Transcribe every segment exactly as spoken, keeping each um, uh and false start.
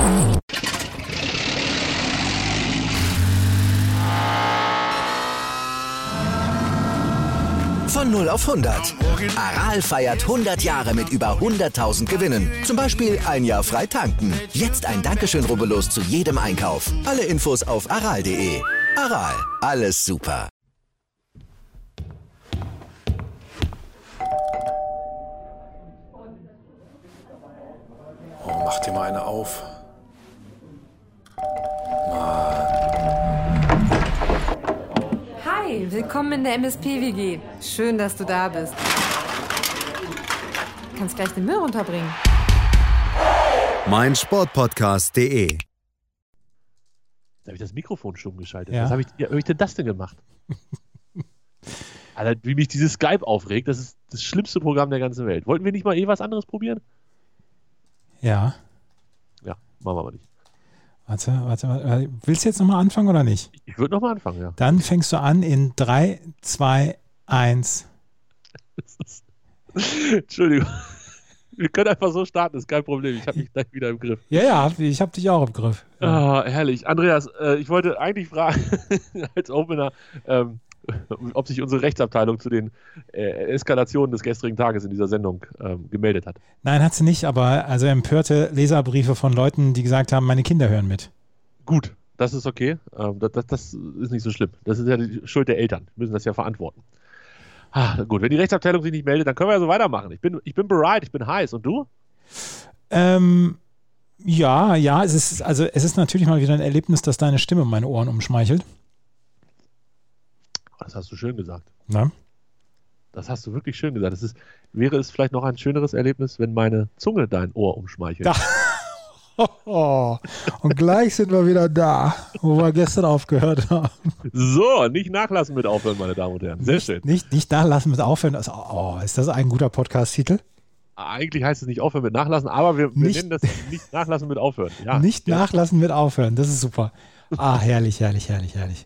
Von null auf hundert. Aral feiert hundert Jahre mit über hunderttausend Gewinnen. Zum Beispiel ein Jahr frei tanken. Jetzt ein Dankeschön, rubbellos zu jedem Einkauf. Alle Infos auf aral punkt de. Aral, alles super. Oh, mach dir mal eine auf. Hi, willkommen in der M S P-W G. Schön, dass du da bist. Du kannst gleich den Müll runterbringen. mein Sportpodcast punkt de. Da habe ich das Mikrofon stumm geschaltet. Ja. Was habe ich, ja, hab ich denn das denn gemacht? Alter, wie mich dieses Skype aufregt, das ist das schlimmste Programm der ganzen Welt. Wollten wir nicht mal eh was anderes probieren? Ja. Ja, machen wir aber nicht. Warte, warte, warte. Willst du jetzt nochmal anfangen oder nicht? Ich würde nochmal anfangen, ja. Dann fängst du an in drei, zwei, eins. Entschuldigung. Wir können einfach so starten, ist kein Problem. Ich habe mich gleich wieder im Griff. Ja, ja, ich habe dich auch im Griff. Ja. Ah, herrlich. Andreas, äh, ich wollte eigentlich fragen, als Opener, ähm, ob sich unsere Rechtsabteilung zu den äh, Eskalationen des gestrigen Tages in dieser Sendung ähm, gemeldet hat. Nein, hat sie nicht, aber also empörte Leserbriefe von Leuten, die gesagt haben, meine Kinder hören mit. Gut, das ist okay. Ähm, das, das, das ist nicht so schlimm. Das ist ja die Schuld der Eltern. Die müssen das ja verantworten. Ah, gut, wenn die Rechtsabteilung sich nicht meldet, dann können wir ja so weitermachen. Ich bin, ich bin bereit, ich bin heiß. Und du? Ähm, ja, ja, es ist, also es ist natürlich mal wieder ein Erlebnis, dass deine Stimme meine Ohren umschmeichelt. Das hast du schön gesagt. Na? Das hast du wirklich schön gesagt. Das ist, wäre es vielleicht noch ein schöneres Erlebnis, wenn meine Zunge dein Ohr umschmeichelt. Da. Oh, und gleich sind wir wieder da, wo wir gestern aufgehört haben. So, nicht nachlassen mit aufhören, meine Damen und Herren. Sehr nicht, schön. Nicht, nicht nachlassen mit aufhören. Also, oh, ist das ein guter Podcast-Titel? Eigentlich heißt es nicht aufhören mit nachlassen, aber wir, wir Nicht- nennen das nicht nachlassen mit aufhören. Ja, Nicht ja. nachlassen mit aufhören, das ist super. Ah, herrlich, herrlich, herrlich, herrlich.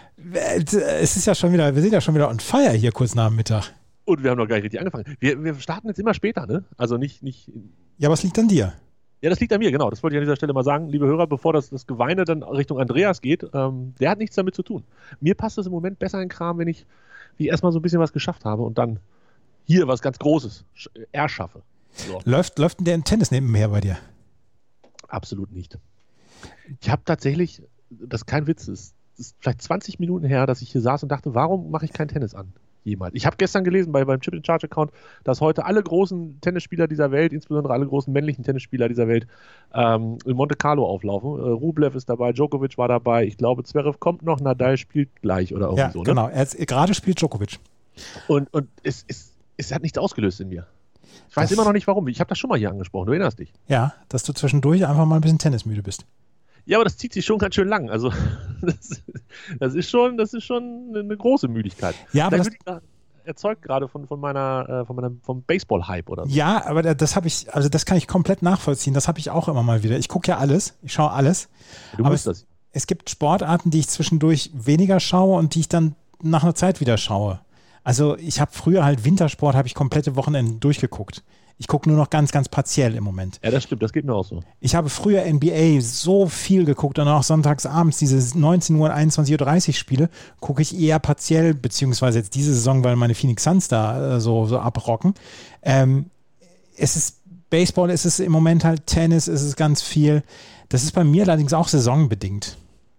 Es ist ja schon wieder, wir sind ja schon wieder on fire hier kurz nach dem Mittag. Und wir haben noch gar nicht richtig angefangen. Wir, wir starten jetzt immer später, ne? Also nicht, nicht. Ja, aber es liegt an dir. Ja, das liegt an mir, genau. Das wollte ich an dieser Stelle mal sagen, liebe Hörer, bevor das, das Geweine dann Richtung Andreas geht. Ähm, der hat nichts damit zu tun. Mir passt es im Moment besser in Kram, wenn ich, wie erstmal so ein bisschen was geschafft habe und dann hier was ganz Großes sch- erschaffe. So. Läuft, läuft denn der Tennis nebenher bei dir? Absolut nicht. Ich habe tatsächlich, das ist kein Witz, es ist vielleicht zwanzig Minuten her, dass ich hier saß und dachte, warum mache ich kein Tennis an? Jemals. Ich habe gestern gelesen bei, beim Chip in Charge Account, dass heute alle großen Tennisspieler dieser Welt, insbesondere alle großen männlichen Tennisspieler dieser Welt, ähm, in Monte Carlo auflaufen. Äh, Rublev ist dabei, Djokovic war dabei, ich glaube Zverev kommt noch, Nadal spielt gleich oder irgendwie Ja, so. Ne? genau. Er hat, gerade spielt Djokovic. Und, und es, es, es hat nichts ausgelöst in mir. Ich weiß Das- immer noch nicht warum. Ich habe das schon mal hier angesprochen, du erinnerst dich. Ja, dass du zwischendurch einfach mal ein bisschen tennismüde bist. Ja, aber das zieht sich schon ganz schön lang. Also das, das ist schon, das ist schon eine große Müdigkeit. Ja, aber Vielleicht das, wird die da erzeugt gerade von, von meiner, äh, von meinem, vom Baseball-Hype oder so. ja, aber da- das habe ich, also das kann ich komplett nachvollziehen. Das habe ich auch immer mal wieder. Ich gucke ja alles, ich schaue alles. Du aber musst es, das. es gibt Sportarten, die ich zwischendurch weniger schaue und die ich dann nach einer Zeit wieder schaue. Also ich habe früher halt Wintersport, habe ich komplette Wochenenden durchgeguckt. Ich gucke nur noch ganz, ganz partiell im Moment. Ja, das stimmt, das geht mir auch so. Ich habe früher N B A so viel geguckt und auch sonntags abends diese neunzehn Uhr, einundzwanzig Uhr dreißig Spiele gucke ich eher partiell, beziehungsweise jetzt diese Saison, weil meine Phoenix Suns da äh, so, so abrocken. Ähm, es ist Baseball, es ist im Moment halt Tennis, es ist ganz viel. Das ist bei mir allerdings auch saisonbedingt.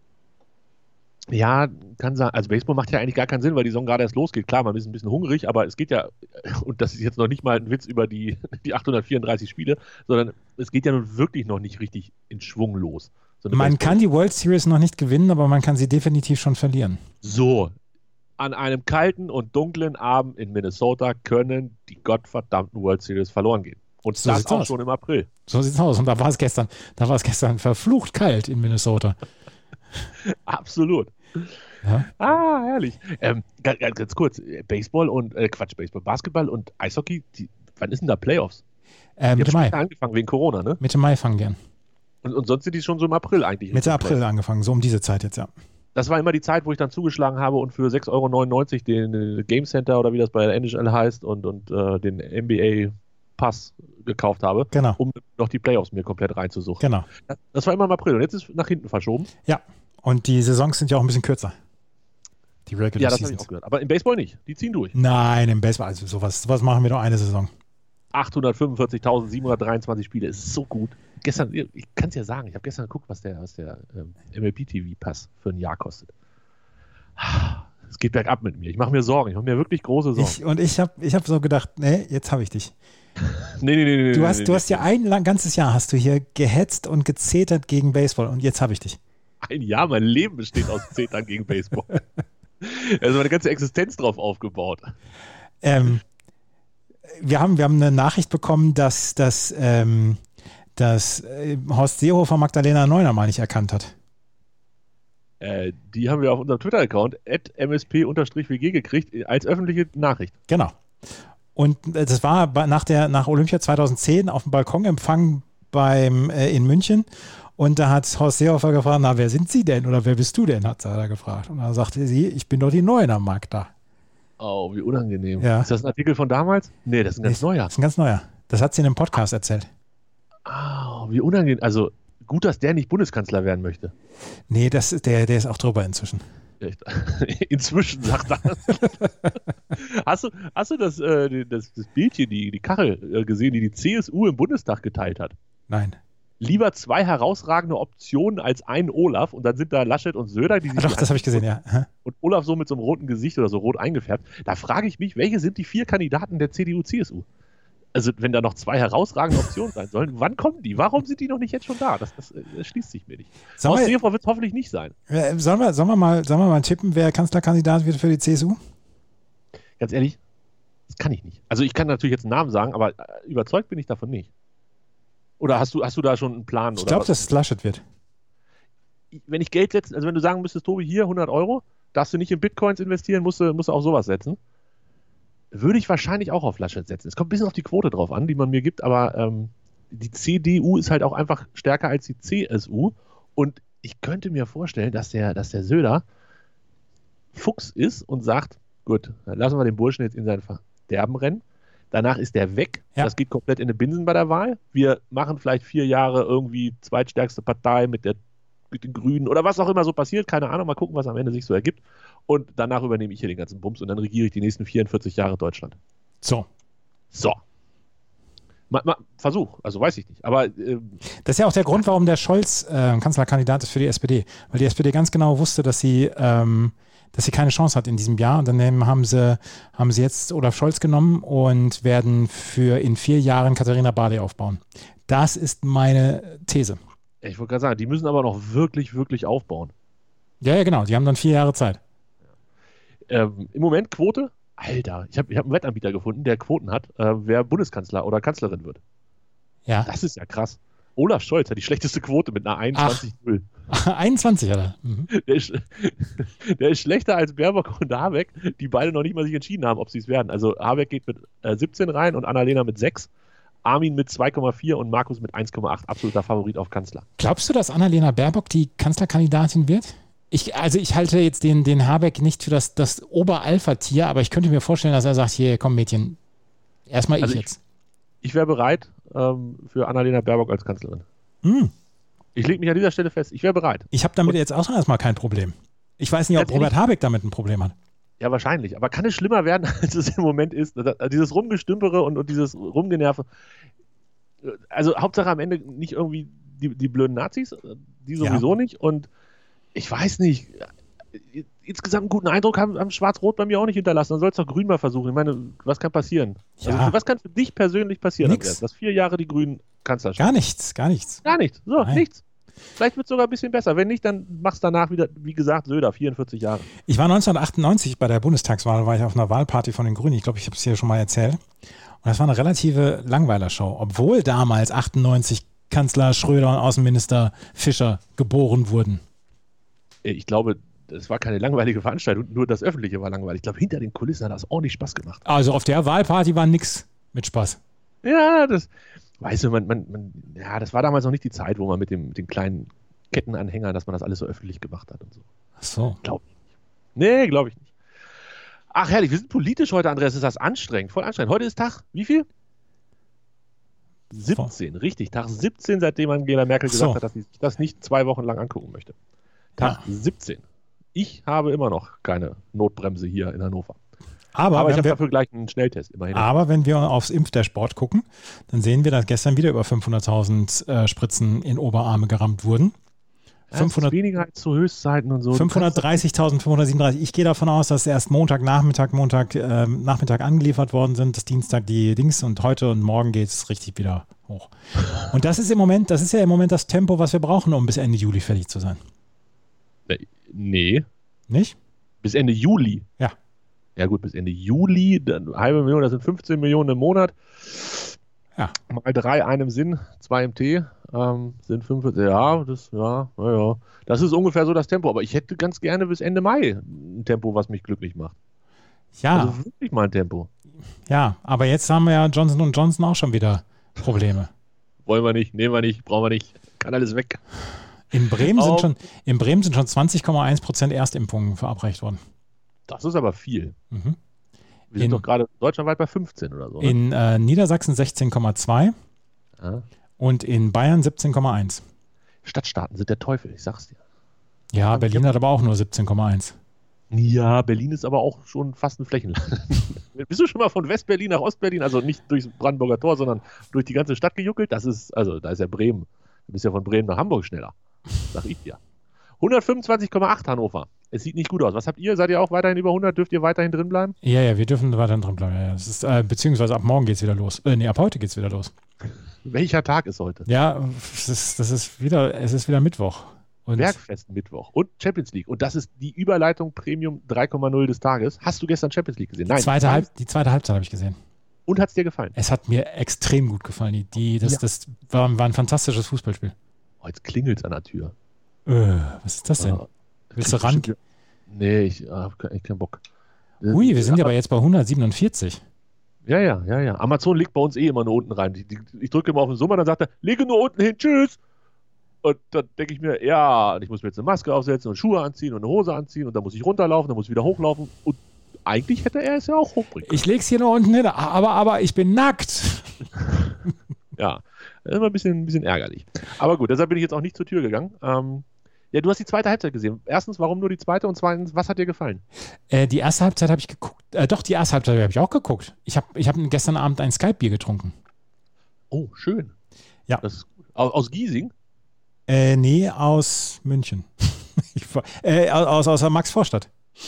Ja, kann sein. Also Baseball macht ja eigentlich gar keinen Sinn, weil die Saison gerade erst losgeht. Klar, man ist ein bisschen hungrig, aber es geht ja, und das ist jetzt noch nicht mal ein Witz über die, die achthundertvierunddreißig Spiele, sondern es geht ja nun wirklich noch nicht richtig in Schwung los. So eine Man Baseball- kann die World Series noch nicht gewinnen, aber man kann sie definitiv schon verlieren. So, an einem kalten und dunklen Abend in Minnesota können die gottverdammten World Series verloren gehen. Und So das sieht's auch aus. schon im April. So sieht's aus. Und da war es gestern, da war es gestern verflucht kalt in Minnesota. Absolut. Ja. Ah, herrlich. Ähm, ganz, ganz, ganz kurz, Baseball und, äh, Quatsch, Baseball, Basketball und Eishockey, die, wann ist denn da Playoffs? Äh, Die Mitte haben Mai. später angefangen wegen Corona, ne? Mitte Mai fangen die an. Und, und sonst sind die schon so im April eigentlich. Mitte Richtung April Playoffs. angefangen, so um diese Zeit jetzt, ja. Das war immer die Zeit, wo ich dann zugeschlagen habe und für sechs Euro neunundneunzig den äh, Game Center oder wie das bei der N H L heißt und, und äh, den N B A Pass gekauft habe, genau. um noch die Playoffs mir komplett reinzusuchen. Genau. Das war immer im April und jetzt ist nach hinten verschoben. Ja, und die Saisons sind ja auch ein bisschen kürzer. Die Regular Ja, das habe ich Seasons. auch gehört. Aber im Baseball nicht. Die ziehen durch. Nein, im Baseball, also sowas, sowas machen wir nur eine Saison. achthundertfünfundvierzigtausendsiebenhundertdreiundzwanzig Spiele, ist so gut. Gestern, ich kann es ja sagen, ich habe gestern geguckt, was der, was der ähm, M L B-T V-Pass für ein Jahr kostet. Es geht bergab mit mir. Ich mache mir Sorgen. Ich mache mir wirklich große Sorgen. Ich, und ich habe ich hab so gedacht, nee, jetzt habe ich dich. nee, nee, nee, nee. Du hast, nee, du nee. hast ja ein lang, ganzes Jahr hast du hier gehetzt und gezetert gegen Baseball und jetzt habe ich dich. Ein Jahr, mein Leben besteht aus Zetern gegen Baseball. Also meine ganze Existenz drauf aufgebaut. Ähm, wir, haben, wir haben eine Nachricht bekommen, dass, dass, ähm, dass äh, Horst Seehofer Magdalena Neuner mal nicht erkannt hat. Äh, die haben wir auf unserem Twitter-Account at m s p w g gekriegt als öffentliche Nachricht. Genau. Und das war bei, nach, der, nach Olympia zweitausendzehn auf dem Balkonempfang beim, äh, in München. Und da hat Horst Seehofer gefragt, na, wer sind Sie denn oder wer bist du denn, hat er da gefragt. Und dann sagte sie, ich bin doch die Neuner Magda. Oh, wie unangenehm. Ja. Ist das ein Artikel von damals? Nee, das ist ein ganz neuer. Das ist ein ganz neuer. Das hat sie in einem Podcast erzählt. Ah, wie unangenehm. Also gut, dass der nicht Bundeskanzler werden möchte. Nee, das, der, der ist auch drüber inzwischen. Echt? Inzwischen, sagt er. hast, du, hast du das, äh, das, das Bildchen, die, die Kachel äh, gesehen, die die C S U im Bundestag geteilt hat? Nein. Lieber zwei herausragende Optionen als einen Olaf und dann sind da Laschet und Söder, die sich Ach doch, das habe ich gesehen, ja. Und Olaf so mit so einem roten Gesicht oder so rot eingefärbt. Da frage ich mich, welche sind die vier Kandidaten der C D U C S U? Also wenn da noch zwei herausragende Optionen sein sollen, wann kommen die? Warum sind die noch nicht jetzt schon da? Das, das, das schließt sich mir nicht. Horst Seehofer wird es hoffentlich nicht sein. Äh, sollen, wir, sollen, wir mal, sollen wir mal tippen, wer Kanzlerkandidat wird für die C S U? Ganz ehrlich, das kann ich nicht. Also ich kann natürlich jetzt einen Namen sagen, aber überzeugt bin ich davon nicht. Oder hast du, hast du da schon einen Plan? Ich glaube, dass es Laschet wird. Wenn ich Geld setze, also wenn du sagen müsstest, Tobi, hier hundert Euro, darfst du nicht in Bitcoins investieren, musst du, musst du auf sowas setzen. Würde ich wahrscheinlich auch auf Laschet setzen. Es kommt ein bisschen auf die Quote drauf an, die man mir gibt, aber ähm, die C D U ist halt auch einfach stärker als die C S U. Und ich könnte mir vorstellen, dass der, dass der Söder Fuchs ist und sagt, gut, dann lassen wir den Burschen jetzt in sein Verderben rennen. Danach ist der weg. Ja. Das geht komplett in den Binsen bei der Wahl. Wir machen vielleicht vier Jahre irgendwie zweitstärkste Partei mit, der, mit den Grünen oder was auch immer so passiert. Keine Ahnung. Mal gucken, was am Ende sich so ergibt. Und danach übernehme ich hier den ganzen Bums und dann regiere ich die nächsten vierundvierzig Jahre Deutschland. So. So. Mal, mal, Versuch. Also weiß ich nicht. Aber ähm, das ist ja auch der Grund, warum der Scholz äh, Kanzlerkandidat ist für die S P D. Weil die S P D ganz genau wusste, dass sie ähm, dass sie keine Chance hat in diesem Jahr. Und dann haben sie, haben sie jetzt Olaf Scholz genommen und werden für in vier Jahren Katharina Barley aufbauen. Das ist meine These. Ich wollte gerade sagen, die müssen aber noch wirklich, wirklich aufbauen. Ja, ja, genau. Die haben dann vier Jahre Zeit. Ähm, Im Moment Quote? Alter, ich habe ich hab einen Wettanbieter gefunden, der Quoten hat, äh, wer Bundeskanzler oder Kanzlerin wird. Ja. Das ist ja krass. Olaf Scholz hat die schlechteste Quote mit einer einundzwanzig null. einundzwanzig, oder? Mhm. Der ist, der ist schlechter als Baerbock und Habeck, die beide noch nicht mal sich entschieden haben, ob sie es werden. Also Habeck geht mit äh, siebzehn rein und Annalena mit sechs, Armin mit zwei Komma vier und Markus mit eins Komma acht. Absoluter Favorit auf Kanzler. Glaubst du, dass Annalena Baerbock die Kanzlerkandidatin wird? Ich, also ich halte jetzt den, den Habeck nicht für das, das Oberalpha-Tier, aber ich könnte mir vorstellen, dass er sagt, hier, komm Mädchen, erstmal ich also jetzt. Ich, ich wäre bereit ähm, für Annalena Baerbock als Kanzlerin. Hm. Ich lege mich an dieser Stelle fest, ich wäre bereit. Ich habe damit und, jetzt auch erstmal kein Problem. Ich weiß nicht, ob Robert Habeck damit ein Problem hat. Ja, wahrscheinlich. Aber kann es schlimmer werden, als es im Moment ist? Dieses Rumgestümpere und, und dieses Rumgenerve. Also Hauptsache am Ende nicht irgendwie die, die blöden Nazis, die sowieso ja. nicht. Und ich weiß nicht, insgesamt einen guten Eindruck haben, haben Schwarz-Rot bei mir auch nicht hinterlassen. Dann soll es doch Grün mal versuchen. Ich meine, was kann passieren? Ja. Also, was kann für dich persönlich passieren? Nix. Dass vier Jahre die Grünen Kanzler Gar nichts, gar nichts. Gar nichts. So, Nein. nichts. Vielleicht wird es sogar ein bisschen besser. Wenn nicht, dann machst du danach wieder, wie gesagt, Söder, vierundvierzig Jahre. Ich war neunzehnhundertachtundneunzig bei der Bundestagswahl, war ich auf einer Wahlparty von den Grünen. Ich glaube, ich habe es hier schon mal erzählt. Und das war eine relative Langweilershow. Obwohl damals achtundneunzig Kanzler Schröder und Außenminister Fischer geboren wurden. Ich glaube, das war keine langweilige Veranstaltung, nur das Öffentliche war langweilig. Ich glaube, hinter den Kulissen hat das ordentlich Spaß gemacht. Also auf der Wahlparty war nix mit Spaß. Ja, das, weißt du, man, man, man, ja, das war damals noch nicht die Zeit, wo man mit, dem, mit den kleinen Kettenanhängern, dass man das alles so öffentlich gemacht hat und so. Ach so. Glaube ich nicht. Nee, glaube ich nicht. Ach, herrlich, wir sind politisch heute, Andreas, ist das anstrengend, voll anstrengend. Heute ist Tag, wie viel? siebzehn, richtig. Tag siebzehn, seitdem Angela Merkel gesagt So. hat, dass sie sich das nicht zwei Wochen lang angucken möchte. Tag Ja. siebzehn. Ich habe immer noch keine Notbremse hier in Hannover. Aber, Aber ich wenn habe wir, dafür gleich einen Schnelltest, immerhin. aber wenn wir aufs Impfdashboard gucken, dann sehen wir, dass gestern wieder über fünfhunderttausend äh, Spritzen in Oberarme gerammt wurden. Ja, fünfhundert es ist weniger als zu Höchstzeiten und so. fünfhundertdreißigtausend, fünfhundertsiebenunddreißig. Ich gehe davon aus, dass erst Montag, Nachmittag, Montag, äh, Nachmittag angeliefert worden sind, das Dienstag die Dings und heute und morgen geht es richtig wieder hoch. Und das ist im Moment, das ist ja im Moment das Tempo, was wir brauchen, um bis Ende Juli fertig zu sein. Nee, Nicht? bis Ende Juli. Ja. Ja gut, bis Ende Juli, dann eine halbe Million, das sind fünfzehn Millionen im Monat. Ja. Mal drei, einem Sinn, zwei im T, ähm, sind fünfundvierzig, ja, das, ja, naja. Das ist ungefähr so das Tempo, aber ich hätte ganz gerne bis Ende Mai ein Tempo, was mich glücklich macht. Ja, Also wirklich mal ein Tempo. ja, aber jetzt haben wir ja Johnson und Johnson auch schon wieder Probleme. Wollen wir nicht, nehmen wir nicht, brauchen wir nicht, kann alles weg. In Bremen sind Auf- schon, in Bremen sind schon zwanzig Komma eins Prozent Erstimpfungen verabreicht worden. Das ist aber viel. Mhm. Wir sind In- doch gerade deutschlandweit bei fünfzehn oder so. Ne? In äh, Niedersachsen sechzehn Komma zwei Ja. und in Bayern siebzehn Komma eins. Stadtstaaten sind der Teufel, ich sag's dir. Ja, Berlin hat aber auch nur siebzehn Komma eins. Ja, Berlin ist aber auch schon fast ein Flächenland. Bist du schon mal von West-Berlin nach Ost-Berlin, also nicht durchs Brandenburger Tor, sondern durch die ganze Stadt gejuckelt? Das ist, also da ist ja Bremen. Du bist ja von Bremen nach Hamburg schneller. Sag ich dir. hundertfünfundzwanzig Komma acht Hannover. Es sieht nicht gut aus. Was habt ihr? Seid ihr auch weiterhin über hundert? Dürft ihr weiterhin drin bleiben? Ja, ja, wir dürfen weiterhin drin bleiben. Ja, ja. Das ist, äh, beziehungsweise ab morgen geht es wieder los. Äh, nee, ab heute geht es wieder los. Welcher Tag ist heute? Ja, das ist, das ist wieder, es ist wieder Mittwoch. Und Bergfest Mittwoch und Champions League. Und das ist die Überleitung Premium drei Komma null des Tages. Hast du gestern Champions League gesehen? die, zweite Halb, die zweite Halbzeit habe ich gesehen. Und hat es dir gefallen? Es hat mir extrem gut gefallen. Die, die, das Ja. das war, war ein fantastisches Fußballspiel. Oh, jetzt klingelt es an der Tür. Äh, was ist das denn? Ah, Willst du ran? Nee, ich habe keinen kein Bock. Ui, wir sind ja aber jetzt bei hundertsiebenundvierzig. Ja, ja, ja, ja. Amazon legt bei uns eh immer nur unten rein. Die, die, ich drücke immer auf den Summer, dann sagt er, lege nur unten hin, tschüss. Und dann denke ich mir, ja, ich muss mir jetzt eine Maske aufsetzen und Schuhe anziehen und eine Hose anziehen und dann muss ich runterlaufen, dann muss ich wieder hochlaufen. Und eigentlich hätte er es ja auch hochbringen können. Ich leg's hier nur unten hin, aber, aber ich bin nackt. Ja, das ist immer ein bisschen, ein bisschen ärgerlich. Aber gut, deshalb bin ich jetzt auch nicht zur Tür gegangen. Ähm, ja, du hast die zweite Halbzeit gesehen. Erstens, warum nur die zweite? Und zweitens, was hat dir gefallen? Äh, die erste Halbzeit habe ich geguckt. Äh, doch, die erste Halbzeit habe ich auch geguckt. Ich habe ich hab gestern Abend ein Skype-Bier getrunken. Oh, schön. Ja. Das ist gut. Aus, aus Giesing? Äh, nee, aus München. ich war, äh, aus, aus der Max-Vorstadt.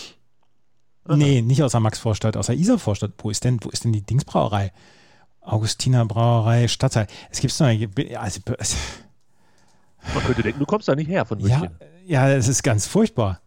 Nee, nicht aus der Max-Vorstadt, aus der Isar-Vorstadt. Wo ist denn, wo ist denn die Dingsbrauerei? Augustiner Brauerei Stadtteil. Es gibt noch. Also, Man könnte denken, du kommst da nicht her von ja, München. ja, es ist ganz furchtbar.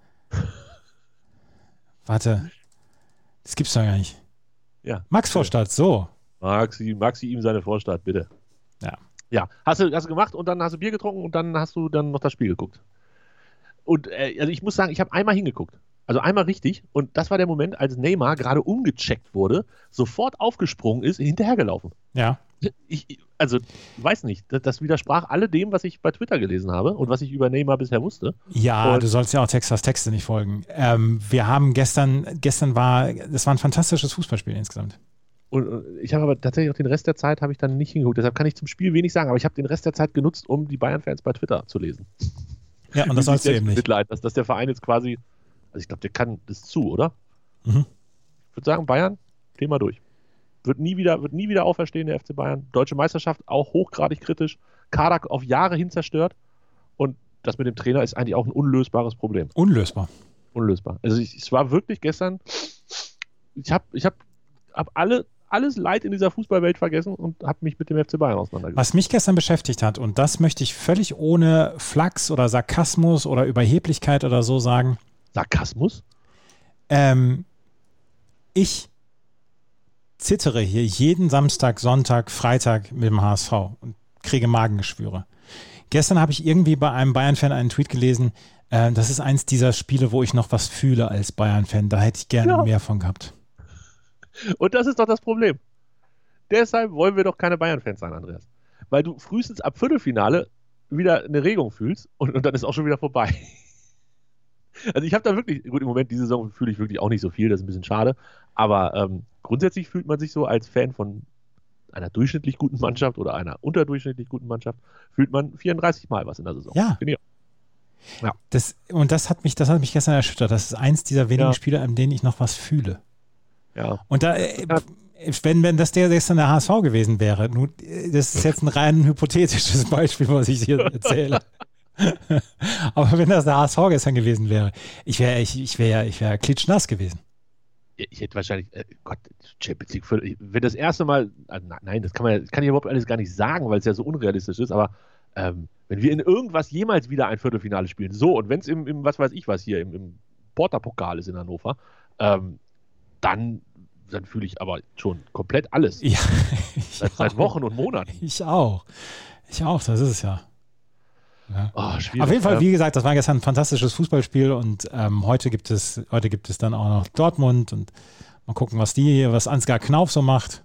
Warte. Das gibt's doch gar nicht. Ja. Max-Vorstadt, so. Maxi, Maxi ihm seine Vorstadt, bitte. Ja. Ja, hast du, hast du gemacht und dann hast du Bier getrunken und dann hast du dann noch das Spiel geguckt. Und äh, also ich muss sagen, ich habe einmal hingeguckt. Also einmal richtig. Und das war der Moment, als Neymar gerade umgecheckt wurde, sofort aufgesprungen ist, hinterhergelaufen. Ja. Ich, ich- also, weiß nicht, das, das widersprach alledem, was ich bei Twitter gelesen habe und was ich über Neymar bisher wusste. Ja, Und- du sollst ja auch Texas Texte nicht folgen. Ähm, wir haben gestern, gestern war, das war ein fantastisches Fußballspiel insgesamt. Und äh, ich habe aber tatsächlich auch den Rest der Zeit habe ich dann nicht hingeguckt. Deshalb kann ich zum Spiel wenig sagen, aber ich habe den Rest der Zeit genutzt, um die Bayern-Fans bei Twitter zu lesen. Ja, und das sollst du eben nicht. Mitleid, dass, dass der Verein jetzt quasi, also ich glaube, der kann das zu, oder? Mhm. Ich würde sagen, Bayern, Thema durch. Wird nie wieder, wird nie wieder auferstehen, der F C Bayern. Deutsche Meisterschaft auch hochgradig kritisch. Kader auf Jahre hin zerstört. Und das mit dem Trainer ist eigentlich auch ein unlösbares Problem. Unlösbar. Unlösbar. Also ich, es war wirklich gestern, ich habe ich hab, hab alle, alles Leid in dieser Fußballwelt vergessen und habe mich mit dem F C Bayern auseinandergesetzt. Was mich gestern beschäftigt hat, und das möchte ich völlig ohne Flachs oder Sarkasmus oder Überheblichkeit oder so sagen, Sarkasmus? ähm, ich zittere hier jeden Samstag, Sonntag, Freitag mit dem H S V und kriege Magengeschwüre. Gestern habe ich irgendwie bei einem Bayern-Fan einen Tweet gelesen, äh, das ist eins dieser Spiele, wo ich noch was fühle als Bayern-Fan. Da hätte ich gerne Ja. mehr von gehabt. Und das ist doch das Problem. Deshalb wollen wir doch keine Bayern-Fans sein, Andreas. Weil du frühestens ab Viertelfinale wieder eine Regung fühlst und, und dann ist auch schon wieder vorbei. Also ich habe da wirklich, gut, im Moment, diese Saison fühle ich wirklich auch nicht so viel, das ist ein bisschen schade, aber ähm, grundsätzlich fühlt man sich so als Fan von einer durchschnittlich guten Mannschaft oder einer unterdurchschnittlich guten Mannschaft fühlt man vierunddreißig Mal was in der Saison. Ja. Finde ich auch. Ja. Das, und das hat mich, das hat mich gestern erschüttert. Das ist eins dieser wenigen Ja. Spiele, an denen ich noch was fühle. Ja. Und da, äh, Ja. wenn, wenn das der gestern der H S V gewesen wäre, nun, das ist jetzt ein rein hypothetisches Beispiel, was ich hier erzähle. Aber wenn das der H S V gestern gewesen wäre, ich wäre ich, ich wär, ich wär klitschnass gewesen. Ich hätte wahrscheinlich, äh, Gott, Champions League, für, wenn das erste Mal, äh, nein, das kann man, das kann ich überhaupt alles gar nicht sagen, weil es ja so unrealistisch ist, aber ähm, wenn wir in irgendwas jemals wieder ein Viertelfinale spielen, so, und wenn es im, im, was weiß ich was hier, im, im Porter-Pokal ist in Hannover, ähm, dann, dann fühle ich aber schon komplett alles. Ja, seit, seit Wochen und Monaten. Ich auch. Ich auch, das ist es ja. Ja. Oh, schwierig. Auf jeden Fall, ja. wie gesagt, das war gestern ein fantastisches Fußballspiel und ähm, heute gibt es, heute gibt es dann auch noch Dortmund und mal gucken, was die, was Ansgar Knauf so macht.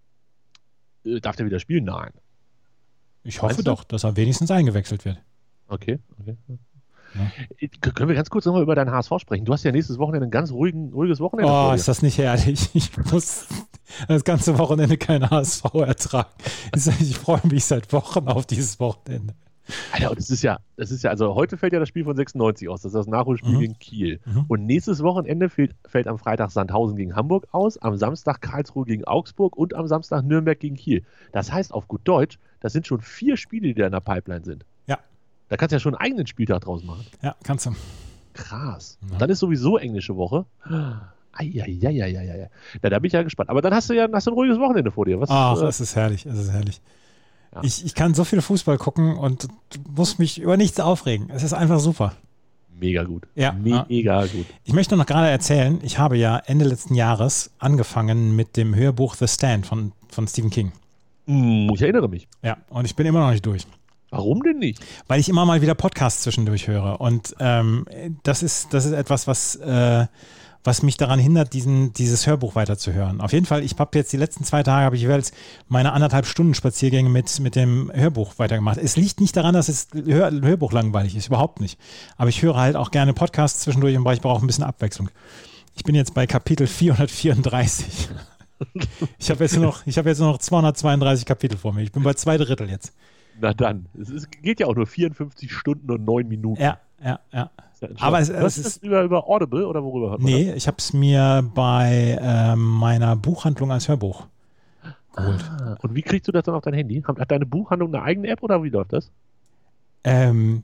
Äh, Darf der wieder spielen? Nein. Ich hoffe Meinst du? doch, dass er wenigstens eingewechselt wird. Okay, okay. Ja. Äh, Können wir ganz kurz nochmal über deinen H S V sprechen? Du hast ja nächstes Wochenende ein ganz ruhigen, ruhiges Wochenende. Oh, vor dir. ist das nicht herrlich? Ich muss das ganze Wochenende kein H S V ertragen. Ich freue mich seit Wochen auf dieses Wochenende. Alter, und das ist ja, das ist ja, also heute fällt ja das Spiel von sechsundneunzig aus, das ist das Nachholspiel Mhm. gegen Kiel. Mhm. Und nächstes Wochenende fällt, fällt am Freitag Sandhausen gegen Hamburg aus, am Samstag Karlsruhe gegen Augsburg und am Samstag Nürnberg gegen Kiel. Das heißt auf gut Deutsch, das sind schon vier Spiele, die da in der Pipeline sind. Ja. Da kannst du ja schon einen eigenen Spieltag draus machen. Ja, kannst du. Krass. Ja. Und dann ist sowieso englische Woche. Eieieiei. Ja, da bin ich ja gespannt. Aber dann hast du ja hast du ein ruhiges Wochenende vor dir. Was, Ach, äh, es ist herrlich, es ist herrlich. Ja. Ich, ich kann so viel Fußball gucken und muss mich über nichts aufregen. Es ist einfach super. mega gut. Ja, Mega gut. Ich möchte noch gerade erzählen, ich habe ja Ende letzten Jahres angefangen mit dem Hörbuch The Stand von, von Stephen King. Hm, ich erinnere mich. Ja, und ich bin immer noch nicht durch. Warum denn nicht? Weil ich immer mal wieder Podcasts zwischendurch höre. Und ähm, das ist, das ist etwas, was, äh, was mich daran hindert, diesen, dieses Hörbuch weiterzuhören. Auf jeden Fall, ich habe jetzt die letzten zwei Tage, habe ich jeweils meine anderthalb Stunden Spaziergänge mit, mit dem Hörbuch weitergemacht. Es liegt nicht daran, dass das Hör, Hörbuch langweilig ist, überhaupt nicht. Aber ich höre halt auch gerne Podcasts zwischendurch und ich brauche ein bisschen Abwechslung. Ich bin jetzt bei Kapitel vierhundertvierunddreißig. Ich habe jetzt, nur noch- ich habe jetzt nur noch zweihundertzweiunddreißig Kapitel vor mir. Ich bin bei zwei Drittel jetzt. Na dann. Es ist, geht ja auch nur vierundfünfzig Stunden und neun Minuten. Ja, ja, ja. Ist ja entscheidend. Aber es- es Hörst du ist- das über, über Audible oder worüber hört man Nee, ich habe es mir bei ähm, meiner Buchhandlung als Hörbuch geholt. das? Ah, und wie kriegst du das dann auf dein Handy? Hat hat deine Buchhandlung eine eigene App oder wie läuft das? Ähm,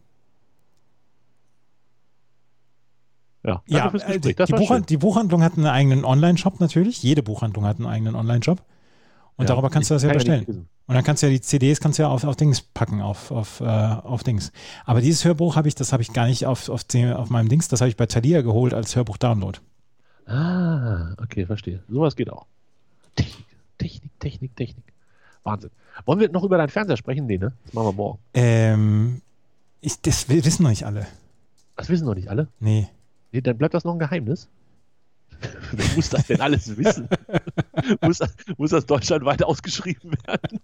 Ja, ja, danke fürs äh, die, Gespräch. Das die, war Buchhand schön. die Buchhandlung hat einen eigenen Online-Shop natürlich. Jede Buchhandlung hat einen eigenen Online-Shop. Und Ja, darüber kannst du das ja kann bestellen. nicht lesen. Und dann kannst du ja die C Ds kannst du ja auf, auf Dings packen, auf, auf, äh, auf Dings. Aber dieses Hörbuch habe ich, das habe ich gar nicht auf, auf, dem, auf meinem Dings, das habe ich bei Thalia geholt als Hörbuch-Download. Ah, okay, verstehe. Sowas geht auch. Technik, Technik, Technik, Technik. Wahnsinn. Wollen wir noch über deinen Fernseher sprechen? Nee, ne? Das machen wir morgen. Ähm, ich, das wissen noch nicht alle. Das wissen noch nicht alle. Nee. Nee, dann bleibt das noch ein Geheimnis. Wer muss das denn alles wissen? muss, das, muss das deutschlandweit ausgeschrieben werden?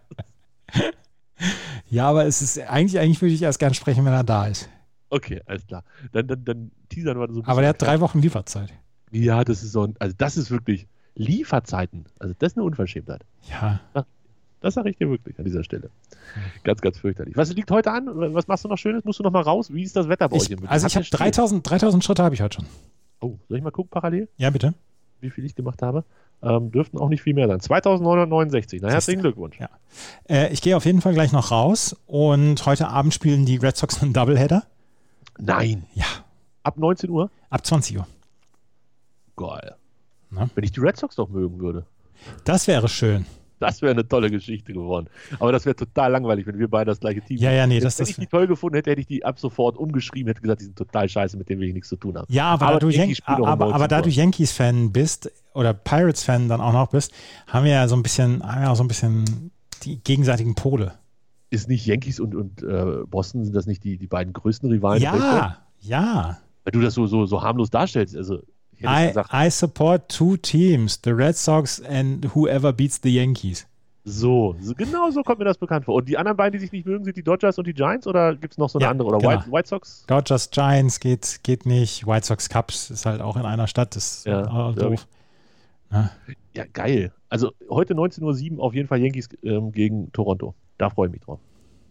Ja, aber es ist eigentlich, eigentlich würde ich erst gern sprechen, wenn er da ist. Okay, alles klar. Dann, dann, dann teasern wir so ein bisschen. Aber der hat drei Wochen Lieferzeit. Ja, das ist so ein, also das ist wirklich Lieferzeiten. Also das ist eine Unverschämtheit. Ja. Das sage ich dir wirklich an dieser Stelle. Ganz, ganz fürchterlich. Was liegt heute an? Was machst du noch Schönes? Musst du noch mal raus? Wie ist das Wetter bei euch? Ich, in München? also ich Hat habe der Schnee? dreitausend, dreitausend Schritte habe ich heute schon. Oh, soll ich mal gucken parallel, Ja, bitte. wie viel ich gemacht habe? Ähm, dürften auch nicht viel mehr sein. zweitausendneunhundertneunundsechzig. Na, herzlichen Glückwunsch. Ja. Äh, ich gehe auf jeden Fall gleich noch raus und heute Abend spielen die Red Sox einen Doubleheader. Nein. Ja, Ab neunzehn Uhr? ab zwanzig Uhr. Geil. Na? Wenn ich die Red Sox doch mögen würde. Das wäre schön. Das wäre eine tolle Geschichte geworden. Aber das wäre total langweilig, wenn wir beide das gleiche Team Ja, ja, nee, Jetzt, das- Wenn das- ich die toll gefunden hätte, hätte ich die ab sofort umgeschrieben, hätte gesagt, die sind total scheiße, mit denen will ich nichts zu tun haben. Ja, aber, Aber da du, die Yan Yankees spielen auch um aber, aber neunzehn da du Uhr. Yankees-Fan bist oder Pirates-Fan dann auch noch bist, haben wir ja so ein bisschen, haben wir auch so ein bisschen die gegenseitigen Pole. Ist nicht Yankees und, und äh, Boston, sind das nicht die, die beiden größten Rivalen? der Baseball? Ja, ja. Weil du das so, so, so harmlos darstellst. Also, ich hätte I, gesagt, I support two teams, the Red Sox and whoever beats the Yankees. so, so, genau so kommt mir das bekannt vor. Und die anderen beiden, die sich nicht mögen, sind die Dodgers und die Giants oder gibt es noch so eine Ja, andere? Oder genau. White, White Sox? Dodgers, Giants geht, geht nicht. White Sox Cubs ist halt auch in einer Stadt, ist Ja, auch glaub doof. Ja. Ja, geil. Also heute neunzehn Uhr sieben auf jeden Fall Yankees ähm, gegen Toronto. Da freue ich mich drauf.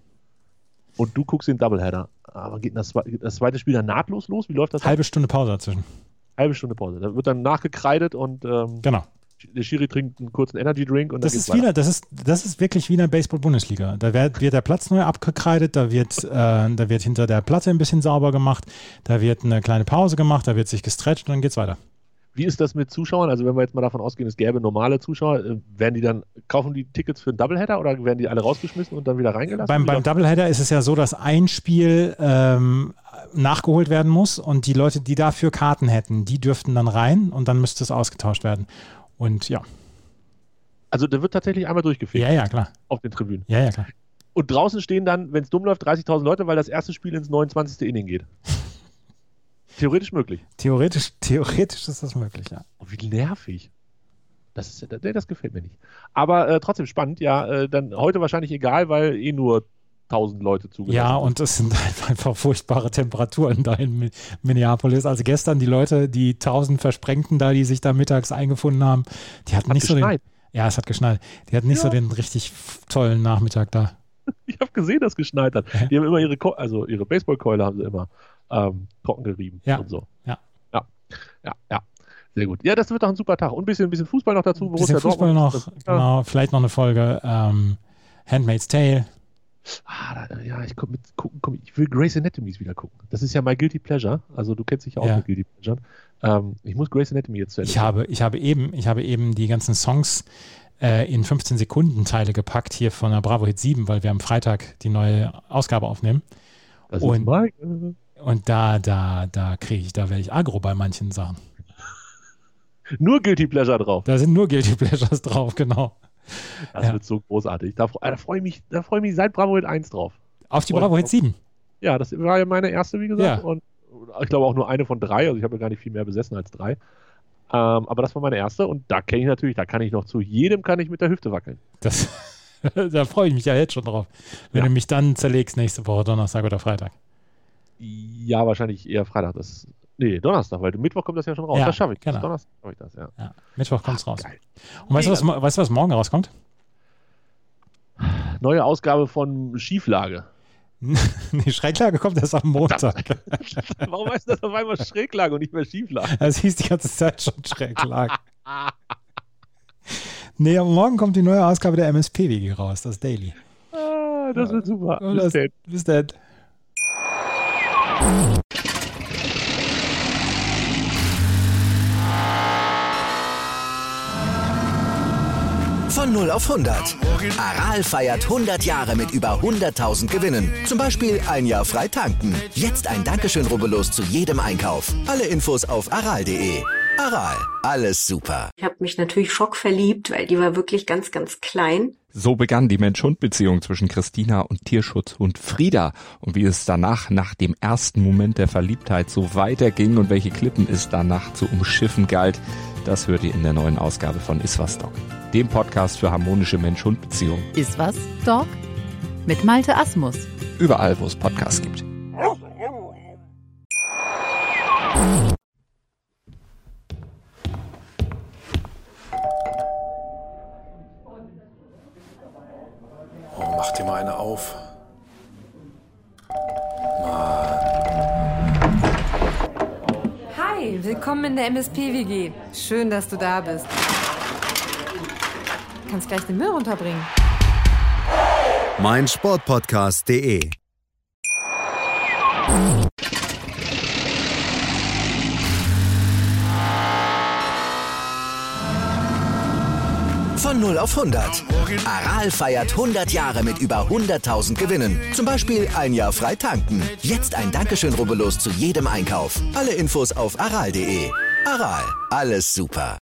Und du guckst den Doubleheader. Aber geht das, das zweite Spiel dann nahtlos los? Wie läuft das? Halbe Stunde Pause dazwischen. Halbe Stunde Pause. Da wird dann nachgekreidet und ähm, genau. Der Schiri trinkt einen kurzen Energy Drink und dann das geht's ist weiter. wieder, das ist, das ist wirklich wie in der Baseball-Bundesliga. Da wird, wird der Platz neu abgekreidet, da wird, äh, da wird hinter der Platte ein bisschen sauber gemacht, da wird eine kleine Pause gemacht, da wird sich gestretcht und dann geht's weiter. Wie ist das mit Zuschauern? Also wenn wir jetzt mal davon ausgehen, es gäbe normale Zuschauer, äh, werden die dann, kaufen die Tickets für einen Doubleheader oder werden die alle rausgeschmissen und dann wieder reingelassen? Beim, beim Doubleheader ist es ja so, dass ein Spiel ähm, nachgeholt werden muss und die Leute, die dafür Karten hätten, die dürften dann rein und dann müsste es ausgetauscht werden. Und ja. Also der wird tatsächlich einmal durchgefegt. Ja, ja, klar. Auf den Tribünen. Ja, ja, klar. Und draußen stehen dann, wenn es dumm läuft, dreißigtausend Leute, weil das erste Spiel ins neunundzwanzigste Inning geht. Theoretisch möglich. Theoretisch, theoretisch ist das möglich, ja. Oh, wie nervig. Das, ist, das, das gefällt mir nicht. Aber äh, trotzdem spannend, ja. Äh, dann heute wahrscheinlich egal, weil eh nur tausend Leute zugelassen Ja, sind. und es sind einfach furchtbare Temperaturen da in Minneapolis. Also gestern die Leute, die tausend Versprengten da, die sich da mittags eingefunden haben, die hatten Hat nicht geschneit. so den... Ja, es hat geschneit. Die hatten nicht Ja. so den richtig tollen Nachmittag da. Ich habe gesehen, dass geschneit hat. Ja. Die haben immer ihre, Ko- also ihre Baseballkeule haben sie immer ähm, trocken gerieben Ja. und so. Ja. Ja, ja, ja. Sehr gut. Ja, das wird doch ein super Tag. Und ein bisschen, ein bisschen Fußball noch dazu. Ein bisschen Fußball Dortmund. noch, Das- genau. Vielleicht noch eine Folge ähm, Handmaid's Tale. Ah, da, ja, ich, komm mit, gucken, komm, ich will Grey's Anatomy wieder gucken. Das ist ja my Guilty Pleasure. Also du kennst dich ja auch Ja. mit Guilty Pleasure. Ähm, ich muss Grey's Anatomy jetzt zu Ende Ich habe, ich habe eben, ich habe eben die ganzen Songs äh, in fünfzehn Sekunden Teile gepackt hier von der Bravo Hit sieben, weil wir am Freitag die neue Ausgabe aufnehmen. Das und- ist my, äh, Und da, da, da kriege ich, da werde ich aggro bei manchen Sachen. nur Guilty Pleasure drauf. Da sind nur Guilty Pleasures drauf, genau. Das Ja. wird so großartig. Da, fre- da freue ich mich, da freue ich mich seit Bravo Hit eins drauf. Auf die Und- Bravo Hit sieben. Ja, das war ja meine erste, wie gesagt. Ja. Und ich glaube auch nur eine von drei. Also ich habe ja gar nicht viel mehr besessen als drei. Ähm, aber das war meine erste. Und da kenne ich natürlich, da kann ich noch zu jedem kann ich mit der Hüfte wackeln. Das, da freue ich mich ja jetzt schon drauf. Wenn Ja. du mich dann zerlegst nächste Woche, Donnerstag oder Freitag. Ja, wahrscheinlich eher Freitag. Das, nee, Donnerstag, weil Mittwoch kommt das ja schon raus. Ja, das schaffe ich. genau. Bis Donnerstag schaffe ich das, ja. Ja, Mittwoch kommt's Ach, raus. geil. Und weißt du, was, mo- weißt du, was morgen rauskommt? Neue Ausgabe von Schieflage. Die Schräglage kommt erst am Montag. Warum heißt das auf einmal Schräglage und nicht mehr Schieflage? Es hieß die ganze Zeit schon Schräglage. Nee, aber morgen kommt die neue Ausgabe der M S P W G raus, das Daily. Ah, das wird super. Und Bis das, dann. bis dann. Von null auf hundert. Aral feiert hundert Jahre mit über hunderttausend Gewinnen. Zum Beispiel ein Jahr frei tanken. Jetzt ein Dankeschön, rubbellos zu jedem Einkauf. Alle Infos auf aral punkt de. Aral, alles super. Ich habe mich natürlich schockverliebt, weil die war wirklich ganz, ganz klein. So begann die Mensch-Hund-Beziehung zwischen Christina und Tierschutzhund Frieda. Und wie es danach, nach dem ersten Moment der Verliebtheit, so weiterging und welche Klippen es danach zu umschiffen galt, das hört ihr in der neuen Ausgabe von Iswas Dog, dem Podcast für harmonische Mensch-Hund-Beziehungen. Ist was, Dog? Mit Malte Asmus. Überall, wo es Podcasts gibt. Oh, mach dir mal eine auf. Hi, willkommen in der M S P W G. Schön, dass du da bist. Kannst gleich den Müll runterbringen. mein Sportpodcast punkt de. Von null auf hundert. Aral feiert hundert Jahre mit über hunderttausend Gewinnen. Zum Beispiel ein Jahr frei tanken. Jetzt ein Dankeschön, rubbellos zu jedem Einkauf. Alle Infos auf aral punkt de. Aral, alles super.